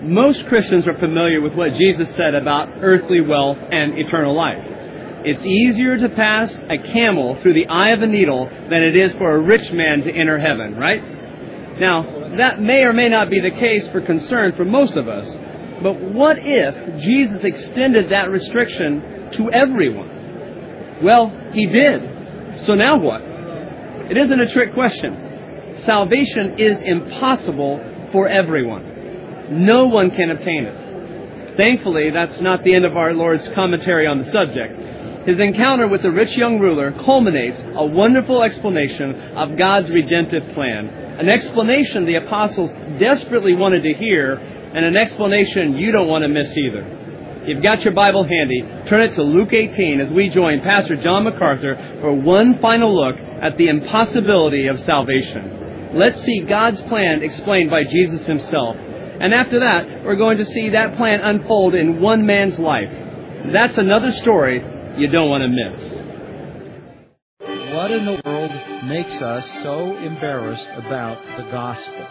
Most Christians are familiar with what Jesus said about earthly wealth and eternal life. It's easier to pass a camel through the eye of a needle than it is for a rich man to enter heaven, right? Now, that may or may not be the case for concern for most of us. But what if Jesus extended that restriction to everyone? Well, He did. So now what? It isn't a trick question. Salvation is impossible for everyone. No one can obtain it. Thankfully, that's not the end of our Lord's commentary on the subject. His encounter with the rich young ruler culminates a wonderful explanation of God's redemptive plan. An explanation the apostles desperately wanted to hear, and an explanation you don't want to miss either. You've got your Bible handy. Turn it to Luke 18 as we join Pastor John MacArthur for one final look at the impossibility of salvation. Let's see God's plan explained by Jesus Himself. And after that, we're going to see that plan unfold in one man's life. That's another story you don't want to miss. What in the world makes us so embarrassed about the gospel?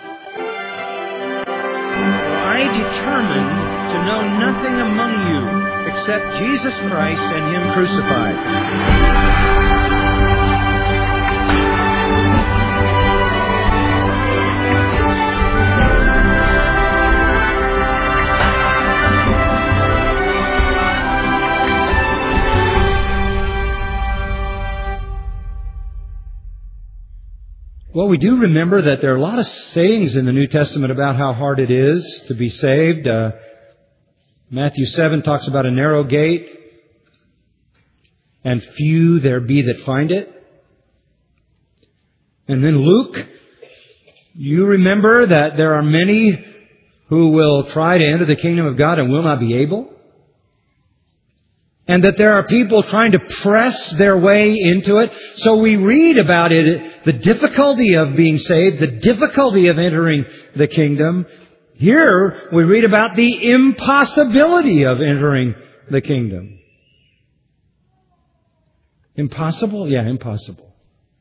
I determined to know nothing among you except Jesus Christ and Him crucified. Well, we do remember that there are a lot of sayings in the New Testament about how hard it is to be saved. Matthew 7 talks about a narrow gate, and few there be that find it. And then Luke, you remember that there are many who will try to enter the kingdom of God and will not be able. And that there are people trying to press their way into it. So we read about it, the difficulty of being saved, the difficulty of entering the kingdom. Here we read about the impossibility of entering the kingdom. Impossible? Yeah, impossible.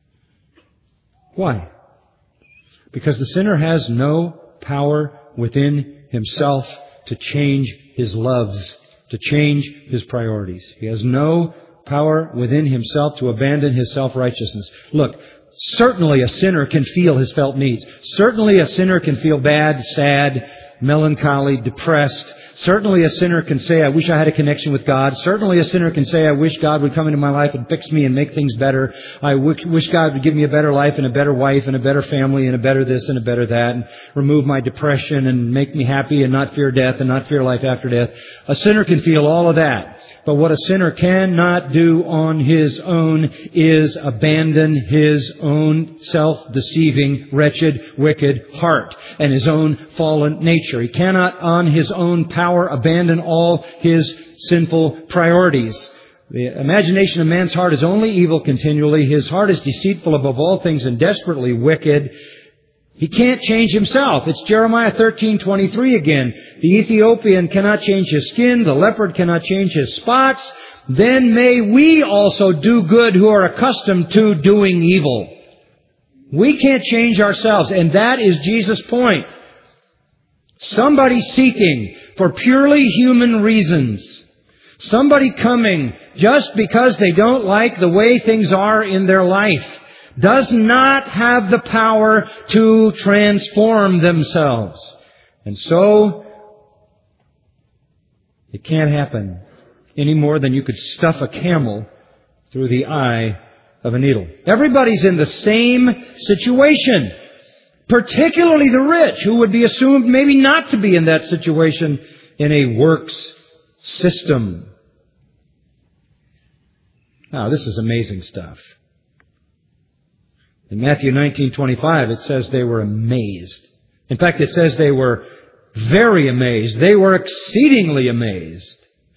Why? Because the sinner has no power within himself to change his loves, to change his priorities. He has no power within himself to abandon his self-righteousness. Look, certainly a sinner can feel his felt needs. Certainly a sinner can feel bad, sad, melancholy, depressed. Certainly a sinner can say, I wish I had a connection with God. Certainly a sinner can say, I wish God would come into my life and fix me and make things better. I wish God would give me a better life and a better wife and a better family and a better this and a better that, and remove my depression and make me happy and not fear death and not fear life after death. A sinner can feel all of that. But what a sinner cannot do on his own is abandon his own self-deceiving, wretched, wicked heart and his own fallen nature. He cannot on his own power abandon all his sinful priorities. The imagination of man's heart is only evil continually. His heart is deceitful above all things and desperately wicked. He can't change himself. It's Jeremiah 13:23 again. The Ethiopian cannot change his skin. The leopard cannot change his spots. Then may we also do good who are accustomed to doing evil. We can't change ourselves. And that is Jesus' point. Somebody seeking for purely human reasons. Somebody coming just because they don't like the way things are in their life does not have the power to transform themselves. And so, it can't happen any more than you could stuff a camel through the eye of a needle. Everybody's in the same situation. Particularly the rich, who would be assumed maybe not to be in that situation in a works system. Now, this is amazing stuff. In Matthew 19:25, it says they were amazed. In fact, it says they were very amazed. They were exceedingly amazed.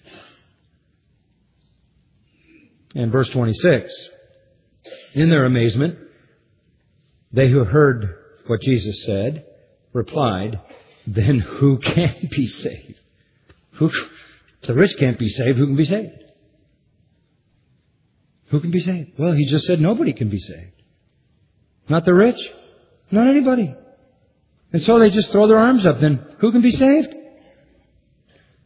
And verse 26, in their amazement, they who heard what Jesus said replied, then who can be saved? If the rich can't be saved, who can be saved? Who can be saved? Well, He just said nobody can be saved. Not the rich. Not anybody. And so they just throw their arms up. Then who can be saved?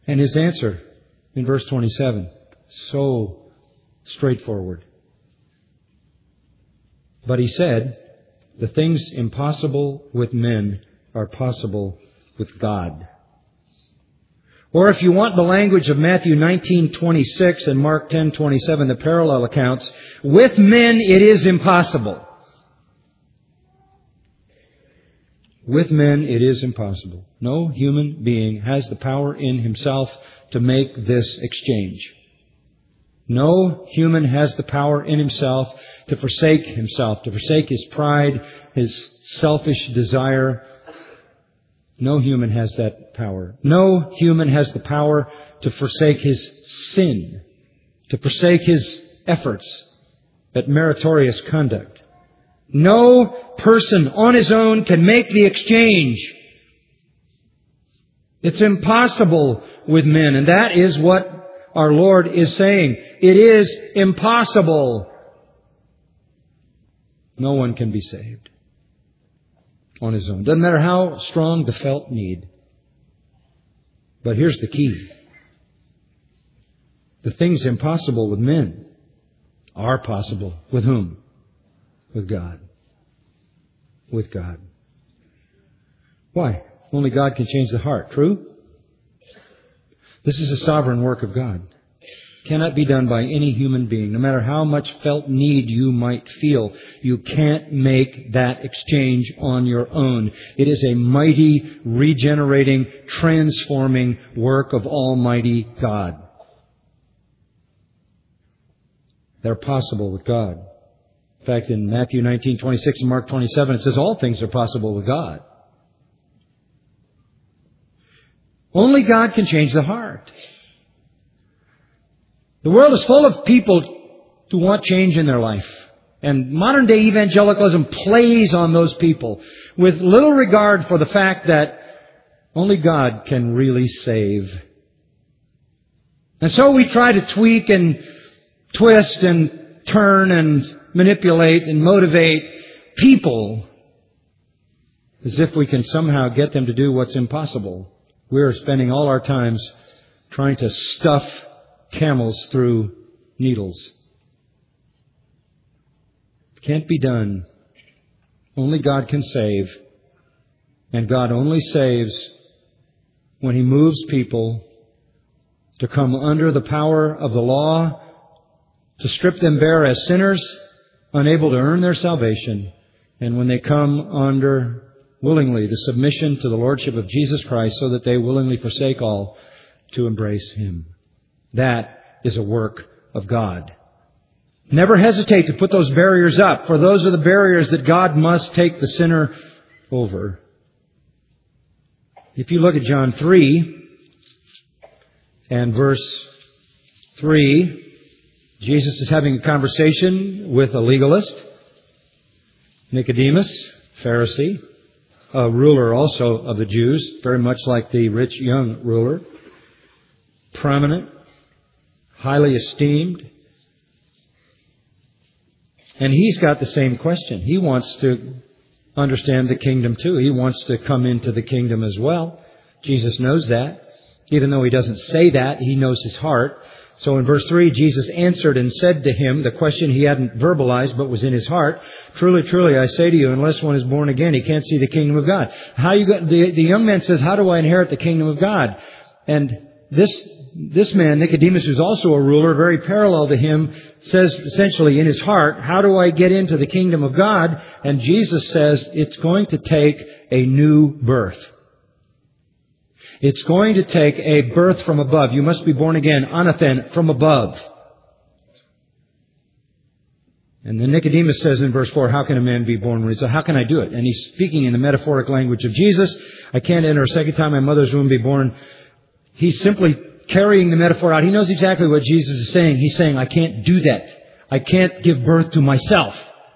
And His answer in verse 27, so straightforward. But He said, the things impossible with men are possible with God. Or if you want the language of Matthew 19:26 and Mark 10:27, the parallel accounts, with men it is impossible. With men it is impossible. No human being has the power in himself to make this exchange. No human has the power in himself, to forsake his pride, his selfish desire. No human has that power. No human has the power to forsake his sin, to forsake his efforts at meritorious conduct. No person on his own can make the exchange. It's impossible with men, and that is what our Lord is saying. It is impossible. No one can be saved on his own. Doesn't matter how strong the felt need. But here's the key. The things impossible with men are possible. With whom? With God. With God. Why? Only God can change the heart. True? This is a sovereign work of God. Cannot be done by any human being. No matter how much felt need you might feel, you can't make that exchange on your own. It is a mighty, regenerating, transforming work of Almighty God. They're possible with God. In fact, in Matthew 19:26 and Mark 27, it says all things are possible with God. Only God can change the heart. The world is full of people who want change in their life. And modern day evangelicalism plays on those people with little regard for the fact that only God can really save. And so we try to tweak and twist and turn and manipulate and motivate people as if we can somehow get them to do what's impossible. We're spending all our times trying to stuff camels through needles. It can't be done. Only God can save. And God only saves when He moves people to come under the power of the law, to strip them bare as sinners, unable to earn their salvation, and when they come under willingly the submission to the Lordship of Jesus Christ so that they willingly forsake all to embrace Him. That is a work of God. Never hesitate to put those barriers up, for those are the barriers that God must take the sinner over. If you look at John 3 and verse 3, Jesus is having a conversation with a legalist, Nicodemus, Pharisee, a ruler also of the Jews, very much like the rich young ruler, prominent, highly esteemed. And he's got the same question. He wants to understand the kingdom too. He wants to come into the kingdom as well. Jesus knows that. Even though He doesn't say that, He knows his heart. So in verse 3, Jesus answered and said to him, the question he hadn't verbalized but was in his heart, truly, truly, I say to you, unless one is born again, he can't see the kingdom of God. The young man says, how do I inherit the kingdom of God? And this man, Nicodemus, who's also a ruler, very parallel to him, says essentially in his heart, how do I get into the kingdom of God? And Jesus says, it's going to take a new birth. It's going to take a birth from above. You must be born again, anathen, from above. And then Nicodemus says in verse 4, how can a man be born when he's... How can I do it? And he's speaking in the metaphoric language of Jesus. I can't enter a second time my mother's womb, be born. He's simply carrying the metaphor out. He knows exactly what Jesus is saying. He's saying, I can't do that. I can't give birth to myself.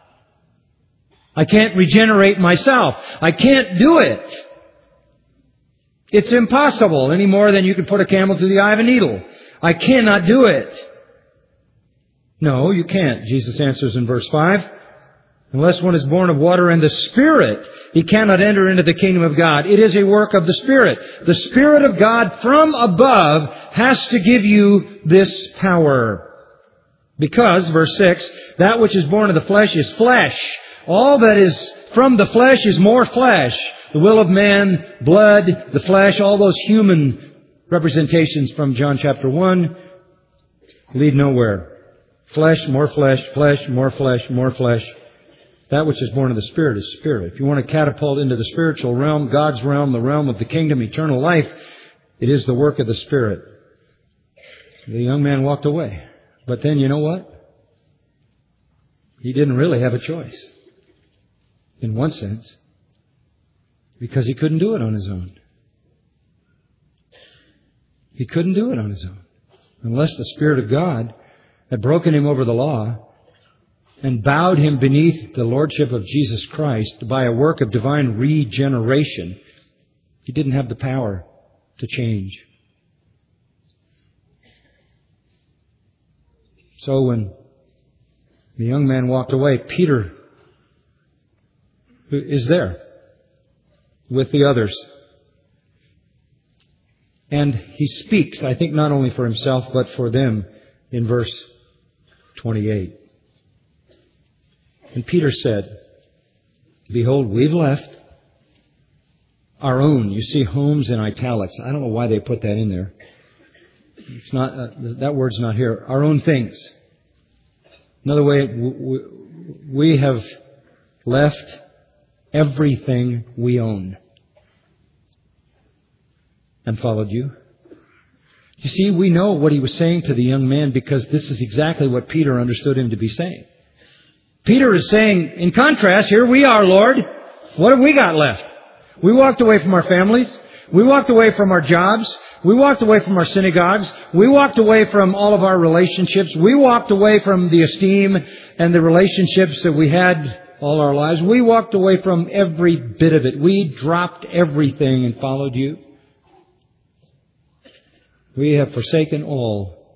I can't regenerate myself. I can't do it. It's impossible any more than you could put a camel through the eye of a needle. I cannot do it. No, you can't. Jesus answers in verse 5. Unless one is born of water and the Spirit, he cannot enter into the kingdom of God. It is a work of the Spirit. The Spirit of God from above has to give you this power. Because, verse 6, that which is born of the flesh is flesh. All that is from the flesh is more flesh. The will of man, blood, the flesh, all those human representations from John chapter 1 lead nowhere. Flesh, more flesh, flesh, more flesh, more flesh. That which is born of the Spirit is spirit. If you want to catapult into the spiritual realm, God's realm, the realm of the kingdom, eternal life, it is the work of the Spirit. The young man walked away. But then, you know what? He didn't really have a choice. In one sense. Because he couldn't do it on his own. He couldn't do it on his own. Unless the Spirit of God had broken him over the law and bowed him beneath the lordship of Jesus Christ by a work of divine regeneration, he didn't have the power to change. So when the young man walked away, Peter is there with the others. And he speaks, I think, not only for himself, but for them in verse 28. And Peter said, "Behold, we've left our own." You see homes in italics. I don't know why they put that in there. It's not, that word's not here. Our own things. Another way, we have left everything we own and followed you. You see, we know what he was saying to the young man because this is exactly what Peter understood him to be saying. Peter is saying, in contrast, here we are, Lord. What have we got left? We walked away from our families. We walked away from our jobs. We walked away from our synagogues. We walked away from all of our relationships. We walked away from the esteem and the relationships that we had all our lives. We walked away from every bit of it. We dropped everything and followed you. We have forsaken all.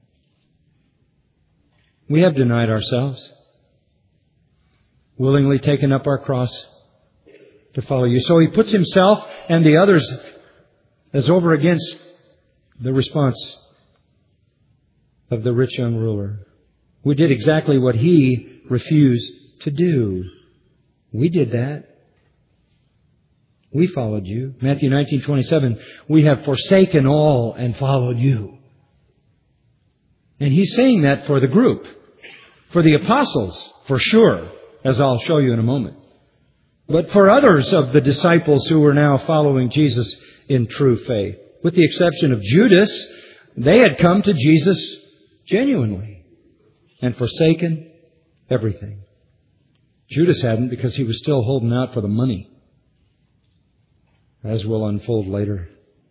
We have denied ourselves, willingly taken up our cross to follow you. So he puts himself and the others as over against the response of the rich young ruler. We did exactly what he refused to do. We did that. We followed you. Matthew 19:27, we have forsaken all and followed you. And he's saying that for the group, for the apostles, for sure, as I'll show you in a moment. But for others of the disciples who were now following Jesus in true faith, with the exception of Judas, they had come to Jesus genuinely and forsaken everything. Judas hadn't because he was still holding out for the money, as will unfold later.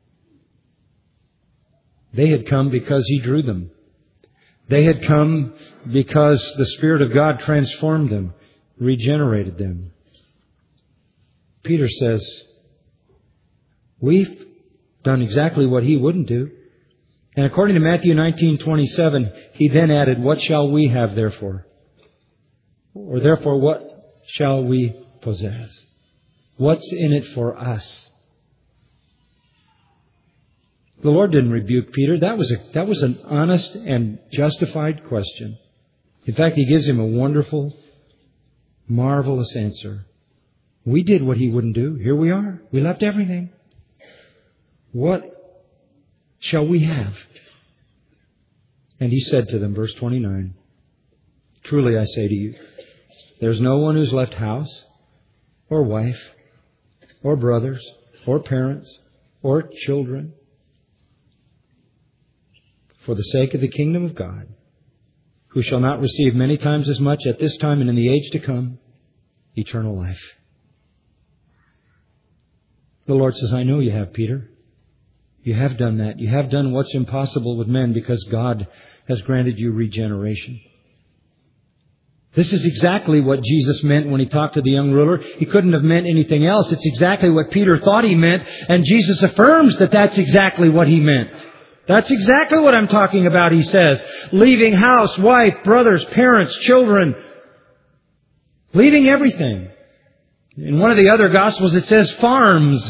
They had come because he drew them. They had come because the Spirit of God transformed them, regenerated them. Peter says, we've done exactly what he wouldn't do. And according to Matthew 19:27, he then added, what shall we have therefore? Or therefore, what shall we possess? What's in it for us? The Lord didn't rebuke Peter. That was an honest and justified question. In fact, he gives him a wonderful, marvelous answer. We did what he wouldn't do. Here we are. We left everything. What shall we have? And he said to them, verse 29, truly I say to you, there's no one who's left house or wife or brothers or parents or children for the sake of the kingdom of God, who shall not receive many times as much at this time and in the age to come, eternal life. The Lord says, I know you have, Peter. You have done that. You have done what's impossible with men because God has granted you regeneration. This is exactly what Jesus meant when he talked to the young ruler. He couldn't have meant anything else. It's exactly what Peter thought he meant, and Jesus affirms that that's exactly what he meant. That's exactly what I'm talking about, he says. Leaving house, wife, brothers, parents, children Leaving everything. In one of the other Gospels it says farms,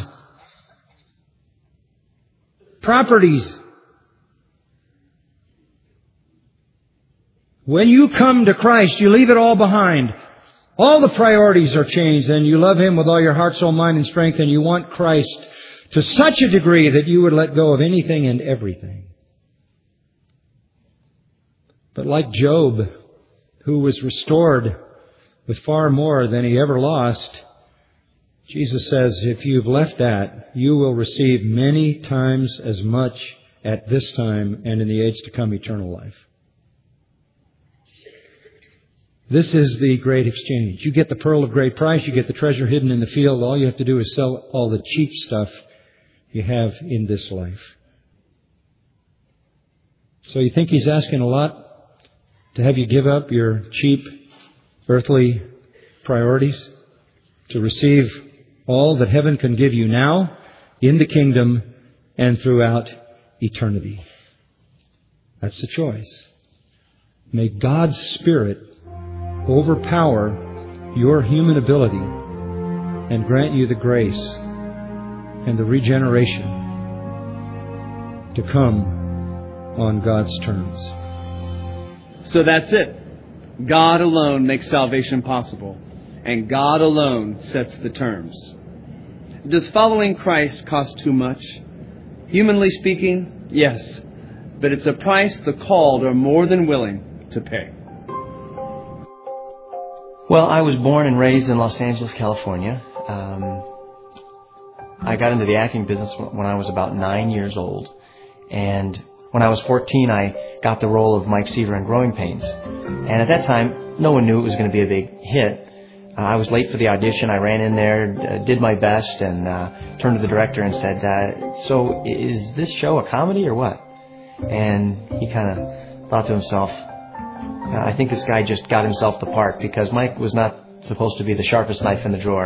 properties. When you come to Christ, you leave it all behind. All the priorities are changed, and you love Him with all your heart, soul, mind, and strength, and you want Christ to such a degree that you would let go of anything and everything. But like Job, who was restored with far more than he ever lost, Jesus says, if you've left that, you will receive many times as much at this time and in the age to come, eternal life. This is the great exchange. You get the pearl of great price. You get the treasure hidden in the field. All you have to do is sell all the cheap stuff you have in this life. So you think He's asking a lot to have you give up your cheap earthly priorities to receive all that heaven can give you now in the kingdom and throughout eternity? That's the choice. May God's Spirit overpower your human ability and grant you the grace and the regeneration to come on God's terms. So that's it. God alone makes salvation possible, and God alone sets the terms. Does following Christ cost too much? Humanly speaking, yes, but it's a price the called are more than willing to pay. Well, I was born and raised in Los Angeles, California. I got into the acting business when I was about 9 years old. And when I was 14, I got the role of Mike Seaver in Growing Pains. And at that time, no one knew it was going to be a big hit. I was late for the audition. I ran in there, did my best, and turned to the director and said, so is this show a comedy or what? And he kind of thought to himself, I think this guy just got himself the part, because Mike was not supposed to be the sharpest knife in the drawer.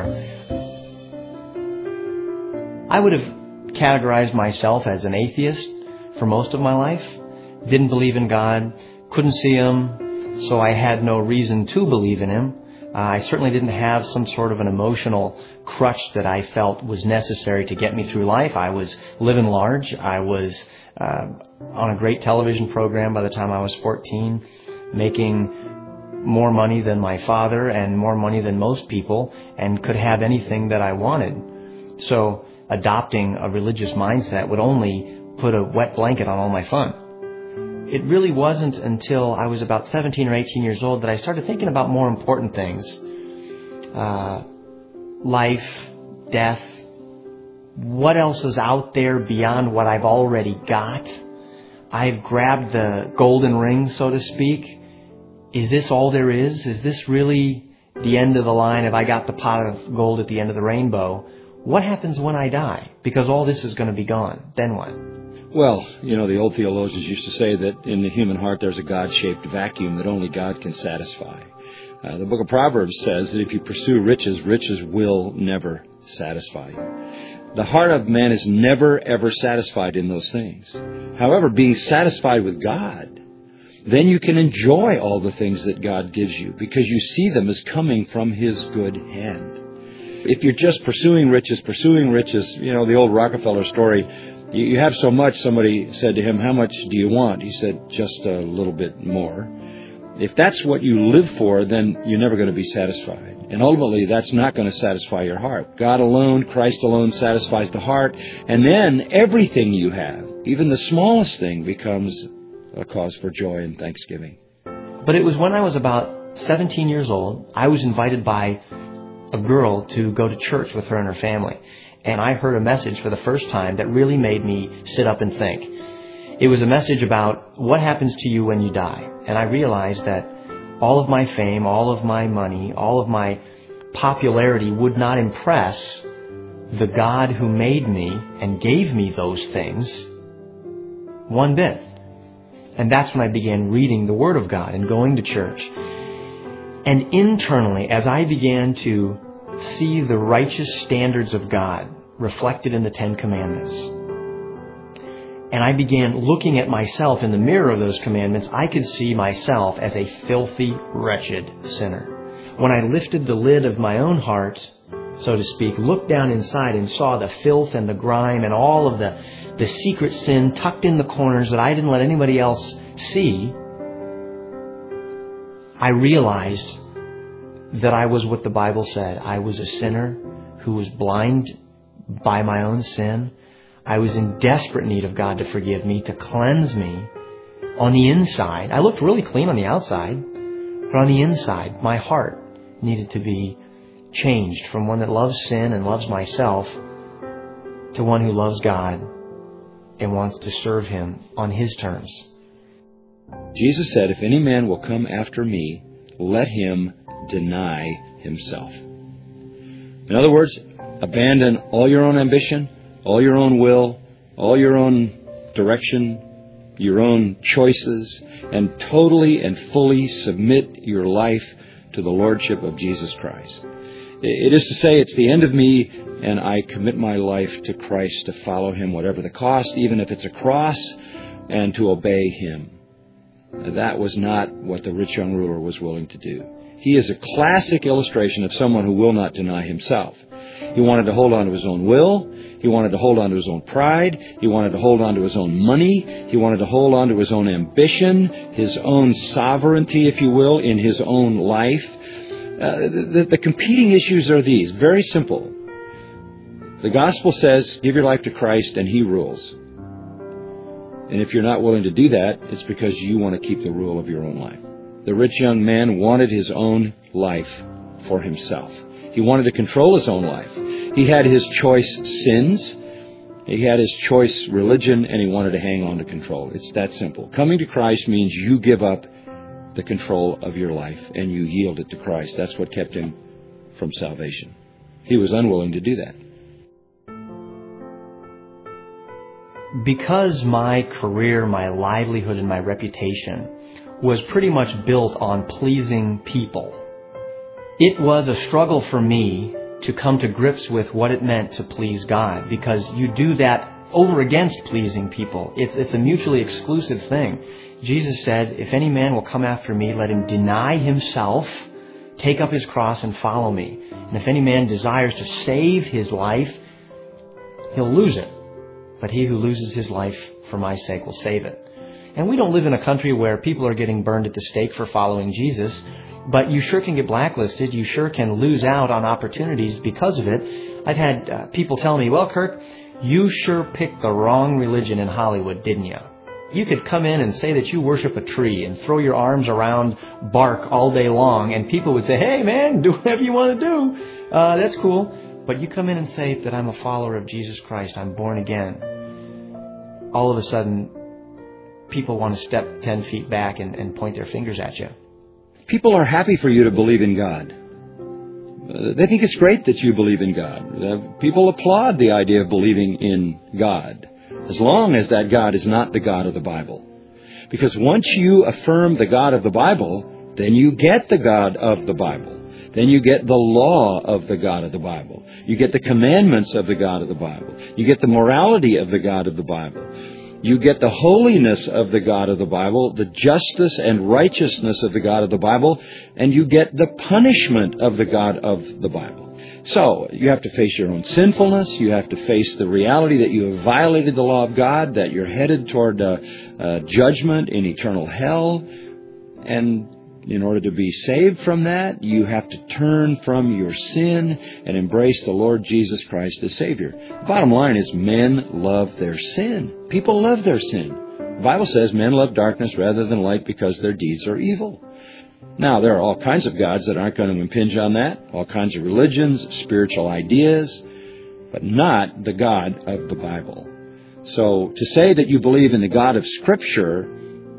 I would have categorized myself as an atheist for most of my life. Didn't believe in God, couldn't see Him, so I had no reason to believe in Him. I certainly didn't have some sort of an emotional crutch that I felt was necessary to get me through life. I was living large. I was on a great television program by the time I was 14, making more money than my father and more money than most people, and could have anything that I wanted. So adopting a religious mindset would only put a wet blanket on all my fun. It really wasn't until I was about 17 or 18 years old that I started thinking about more important things. Life, death, what else is out there beyond what I've already got? I've grabbed the golden ring, so to speak. Is this all there is? Is this really the end of the line? Have I got the pot of gold at the end of the rainbow? What happens when I die? Because all this is going to be gone. Then what? Well, the old theologians used to say that in the human heart there's a God-shaped vacuum that only God can satisfy. The book of Proverbs says that if you pursue riches, riches will never satisfy you. The heart of man is never, ever satisfied in those things. However, being satisfied with God, then you can enjoy all the things that God gives you because you see them as coming from His good hand. If you're just pursuing riches, the old Rockefeller story, you have so much, somebody said to him, how much do you want? He said, just a little bit more. If that's what you live for, then you're never going to be satisfied. And ultimately, that's not going to satisfy your heart. God alone, Christ alone satisfies the heart. And then everything you have, even the smallest thing, becomes a cause for joy and thanksgiving. But it was when I was about 17 years old, I was invited by a girl to go to church with her and her family. And I heard a message for the first time that really made me sit up and think. It was a message about what happens to you when you die. And I realized that all of my fame, all of my money, all of my popularity would not impress the God who made me and gave me those things one bit. And that's when I began reading the Word of God and going to church. And internally, as I began to see the righteous standards of God reflected in the Ten Commandments, and I began looking at myself in the mirror of those commandments, I could see myself as a filthy, wretched sinner. when I lifted the lid of my own heart, so to speak, looked down inside and saw the filth and the grime and all of the secret sin tucked in the corners that I didn't let anybody else see, I realized that I was what the Bible said. I was a sinner who was blind by my own sin. I was in desperate need of God to forgive me, to cleanse me on the inside. I looked really clean on the outside, but on the inside, my heart needed to be changed from one that loves sin and loves myself to one who loves God and wants to serve Him on His terms. Jesus said, if any man will come after me, let him deny himself. In other words, abandon all your own ambition, all your own will, all your own direction, your own choices, and totally and fully submit your life to the Lordship of Jesus Christ. It is to say, it's the end of me, and I commit my life to Christ to follow Him, whatever the cost, even if it's a cross, and to obey Him. That was not what the rich young ruler was willing to do. He is a classic illustration of someone who will not deny himself. He wanted to hold on to his own will. He wanted to hold on to his own pride. He wanted to hold on to his own money. He wanted to hold on to his own ambition, his own sovereignty, if you will, in his own life. The competing issues are these, very simple. The gospel says, give your life to Christ and He rules. And if you're not willing to do that, it's because you want to keep the rule of your own life. The rich young man wanted his own life for himself. He wanted to control his own life. He had his choice sins. He had his choice religion, and he wanted to hang on to control. It's that simple. Coming to Christ means you give up the control of your life and you yield it to Christ. That's what kept him from salvation. He was unwilling to do that. Because my career, my livelihood, and my reputation was pretty much built on pleasing people, it was a struggle for me to come to grips with what it meant to please God, because you do that over against pleasing people. It's a mutually exclusive thing. Jesus said, if any man will come after me, let him deny himself, take up his cross, and follow me. And if any man desires to save his life, he'll lose it. But he who loses his life for my sake will save it. And we don't live in a country where people are getting burned at the stake for following Jesus, but you sure can get blacklisted. You sure can lose out on opportunities because of it. I've had people tell me, well, Kirk, you sure picked the wrong religion in Hollywood, didn't you? You could come in and say that you worship a tree and throw your arms around bark all day long, and people would say, hey, man, do whatever you want to do. That's cool. But you come in and say that I'm a follower of Jesus Christ, I'm born again. All of a sudden, people want to step 10 feet back and point their fingers at you. People are happy for you to believe in God. They think it's great that you believe in God. People applaud the idea of believing in God, as long as that God is not the God of the Bible. Because once you affirm the God of the Bible, then you get the God of the Bible. Then you get the law of the God of the Bible. You get the commandments of the God of the Bible. You get the morality of the God of the Bible. You get the holiness of the God of the Bible, the justice and righteousness of the God of the Bible, and you get the punishment of the God of the Bible. So, you have to face your own sinfulness. You have to face the reality that you have violated the law of God, that you're headed toward judgment in eternal hell. And in order to be saved from that, you have to turn from your sin and embrace the Lord Jesus Christ as Savior. The bottom line is men love their sin. People love their sin. The Bible says men love darkness rather than light because their deeds are evil. Now, there are all kinds of gods that aren't going to impinge on that, all kinds of religions, spiritual ideas, but not the God of the Bible. So, to say that you believe in the God of Scripture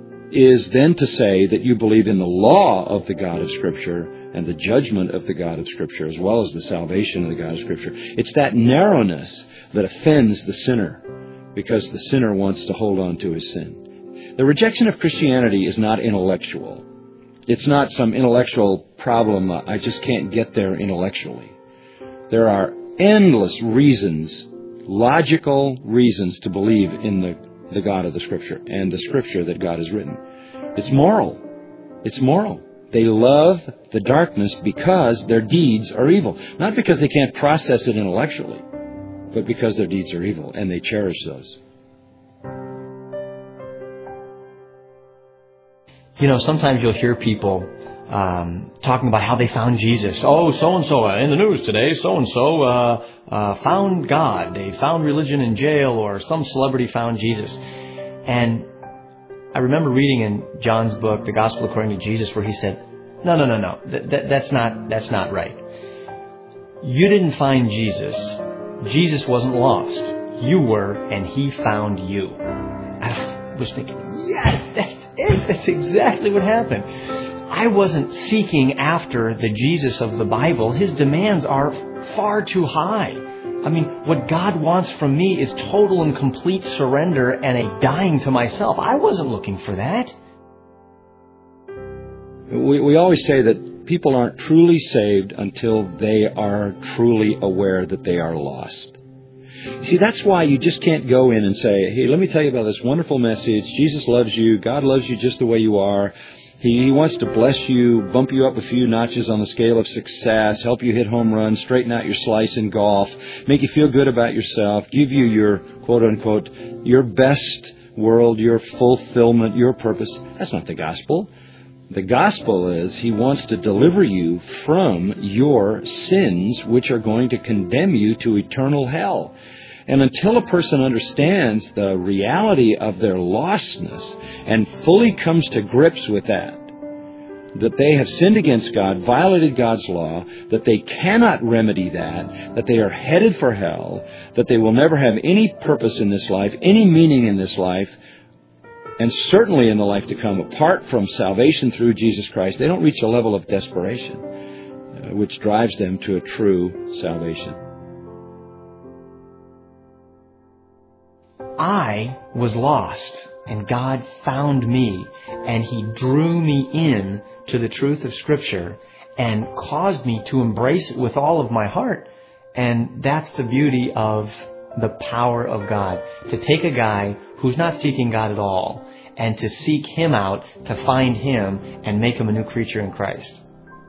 is then to say that you believe in the law of the God of Scripture and the judgment of the God of Scripture, as well as the salvation of the God of Scripture. It's that narrowness that offends the sinner, because the sinner wants to hold on to his sin. The rejection of Christianity is not intellectual. It's not some intellectual problem. I just can't get there intellectually. There are endless reasons, logical reasons, to believe in the God of the Scripture and the Scripture that God has written. It's moral. It's moral. They love the darkness because their deeds are evil. Not because they can't process it intellectually, but because their deeds are evil, and they cherish those. Sometimes you'll hear people talking about how they found Jesus. Oh, so-and-so in the news today, so-and-so found God. They found religion in jail, or some celebrity found Jesus. And I remember reading in John's book, The Gospel According to Jesus, where he said, no. That's not right. You didn't find Jesus. Jesus wasn't lost. You were, and he found you. I was thinking, yes, that's it. That's exactly what happened. I wasn't seeking after the Jesus of the Bible. His demands are far too high. I mean, what God wants from me is total and complete surrender and a dying to myself. I wasn't looking for that. We always say that people aren't truly saved until they are truly aware that they are lost. See, that's why you just can't go in and say, hey, let me tell you about this wonderful message. Jesus loves you. God loves you just the way you are. He wants to bless you, bump you up a few notches on the scale of success, help you hit home runs, straighten out your slice in golf, make you feel good about yourself, give you your, quote-unquote, your best world, your fulfillment, your purpose. That's not the gospel. The gospel is He wants to deliver you from your sins, which are going to condemn you to eternal hell. And until a person understands the reality of their lostness and fully comes to grips with that they have sinned against God, violated God's law, that they cannot remedy that they are headed for hell, that they will never have any purpose in this life, any meaning in this life, and certainly in the life to come, apart from salvation through Jesus Christ, they don't reach a level of desperation which drives them to a true salvation. I was lost, and God found me, and He drew me in to the truth of Scripture and caused me to embrace it with all of my heart. And that's the beauty of the power of God, to take a guy who's not seeking God at all and to seek Him out, to find Him and make him a new creature in Christ.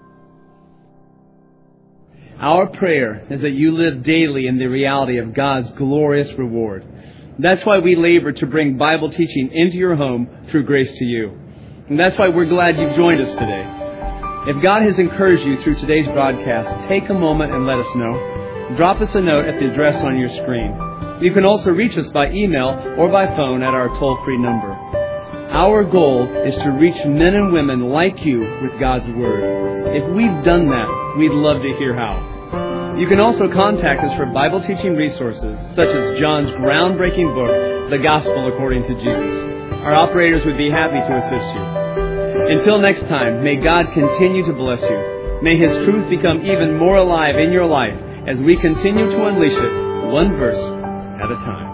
Our prayer is that you live daily in the reality of God's glorious reward. That's why we labor to bring Bible teaching into your home through Grace to You. And that's why we're glad you've joined us today. If God has encouraged you through today's broadcast, take a moment and let us know. Drop us a note at the address on your screen. You can also reach us by email or by phone at our toll-free number. Our goal is to reach men and women like you with God's Word. If we've done that, we'd love to hear how. You can also contact us for Bible teaching resources, such as John's groundbreaking book, The Gospel According to Jesus. Our operators would be happy to assist you. Until next time, may God continue to bless you. May His truth become even more alive in your life as we continue to unleash it, one verse at a time.